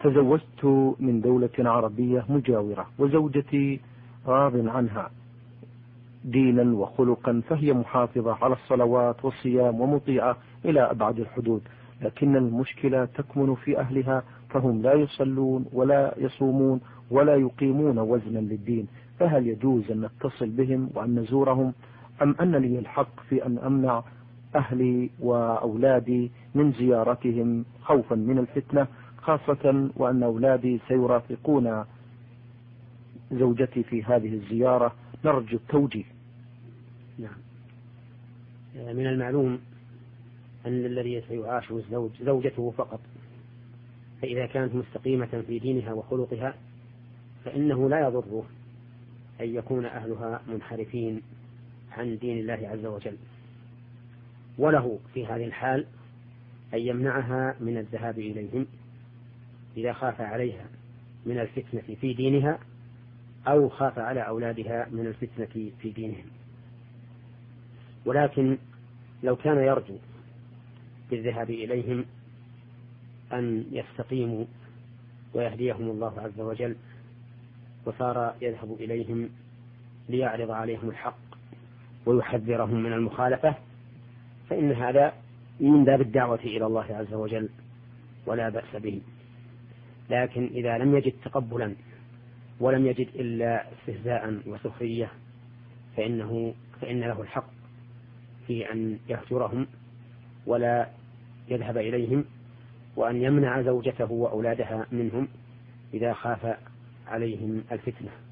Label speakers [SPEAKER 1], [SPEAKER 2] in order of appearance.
[SPEAKER 1] تزوجت من دولة عربية مجاورة وزوجتي راض عنها دينا وخلقا، فهي محافظة على الصلوات والصيام ومطيعة إلى أبعد الحدود، لكن المشكلة تكمن في أهلها، فهم لا يصلون ولا يصومون ولا يقيمون وزنا للدين. فهل يجوز أن نتصل بهم وأن نزورهم، أم أن لي الحق في أن أمنع أهلي وأولادي من زيارتهم خوفا من الفتنة، خاصة وأن أولادي سيرافقون زوجتي في هذه الزيارة؟ نرجو التوجيه.
[SPEAKER 2] نعم. من المعلوم أن الذي سيعاش زوجته فقط، فإذا كانت مستقيمة في دينها وخلقها فإنه لا يضره أن يكون أهلها منحرفين عن دين الله عز وجل، وله في هذه الحال أن يمنعها من الذهاب إليهم إذا خاف عليها من الفتنة في دينها أو خاف على أولادها من الفتنة في دينهم. ولكن لو كان يرجو بالذهاب إليهم أن يستقيموا ويهديهم الله عز وجل، وصار يذهب إليهم ليعرض عليهم الحق ويحذرهم من المخالفة، فإن هذا من باب الدعوة إلى الله عز وجل ولا بأس به. لكن إذا لم يجد تقبلا ولم يجد إلا استهزاء وسخرية فإن له الحق في أن يهجرهم ولا يذهب إليهم، وأن يمنع زوجته وأولادها منهم إذا خاف عليهم الفتنة.